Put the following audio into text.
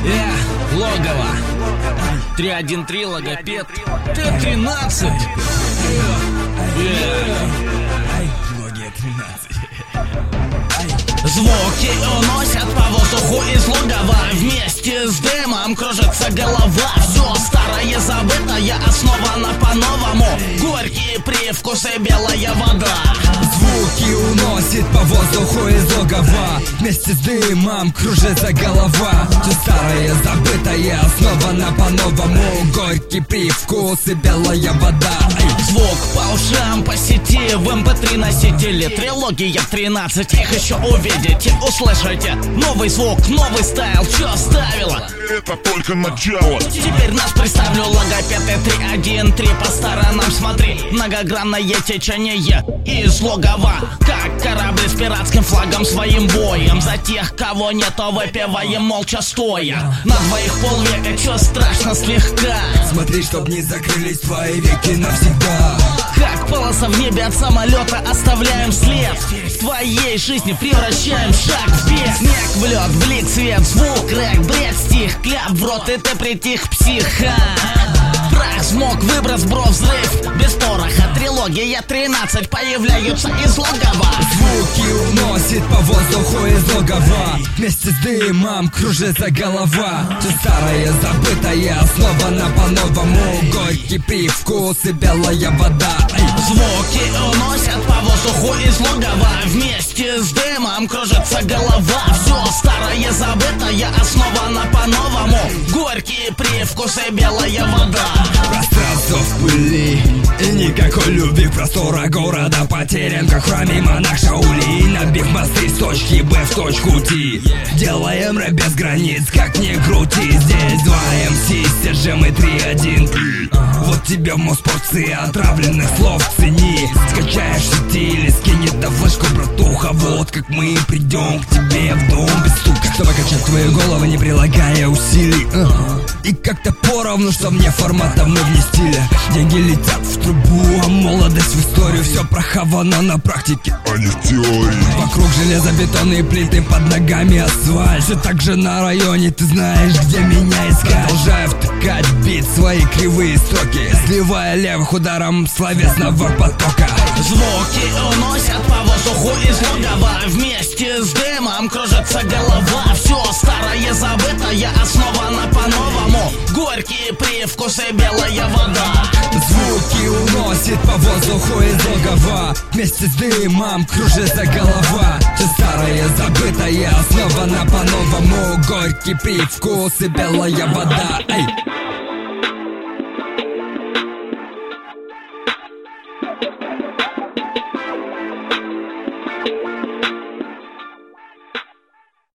Логово 313 логопед Т-13. Логия 13. Звуки уносят по воздуху из логова. Вместе с дымом кружится голова. Все старое забытое основано по-новому. Горькие привкусы, белая вода. Звуки уносит по воздуху из логова. Вместе с дымом кружится голова. Все старое забытое основано по-новому. Горький привкус и белая вода. Звук по ушам, по сети, в MP3 носители. Трилогия 13, их еще увидите, услышите. Новый звук, новый стайл, что ставила? Это только начало. Теперь нас представлю логопед Т-313. По сторонам смотри, многогранное течение из логова. Как корабли с пиратским флагом своим боем. За тех, кого нету, выпиваем молча стоя. На двоих полвека, чё страшно слегка. Смотри, чтоб не закрылись твои веки навсегда. Как полоса в небе от самолета оставляем след. В твоей жизни превращаем шаг вперед. Снег в лед, в лик свет, звук, рэк, бред, стих. Кляп в рот, и ты притих, психа. Прах, смог, выброс, бро, взрыв. Без пороха, трилогия 13 появляются из логова. Звуки уносит по воздуху из логова. Вместе с дымом кружится голова. Все старое забытое основано по-новому. Горький привкус и белая вода. Звуки уносят по воздуху из логова. Вместе с дымом кружится голова. Все старое забытое основано по-новому. Горькие привкусы, белая вода. Пространство в пыли и никакой любви. Простора города потерян, как в храме монах Шаули. Набив мосты с точки Б в точку Т. Делаем рэп без границ, как ни крути. Здесь 2 МС, стержем и 3-1-3. Вот тебе в мозг порции отравленных слов, цени. Скачаешь сети или скинет на флешку, братуха. Вот как мы придем к тебе в дом без стука, чтобы качать твою голову, не прилагая усилий. И как-то поровну, что мне формата мы вместили. Деньги летят в трубу, а молодость в историю. Все прохавано на практике, А не в теории. вокруг железобетонные плиты, под ногами асфальт. Все так же на районе, ты знаешь, где меня искать. Продолжаю втыкать в бит свои кривые строки, сливая левых ударом словесного потока. Звуки уносят по воздуху из логова. Вместе с дымом кружится голова. Все старое забытое основано по-новому. Горькие привкусы, белая вода. Звуки уносит по воздуху из логова. Вместе с дымом кружится голова. Все старое забытое основано по-новому. Горький привкус и белая вода. Эй!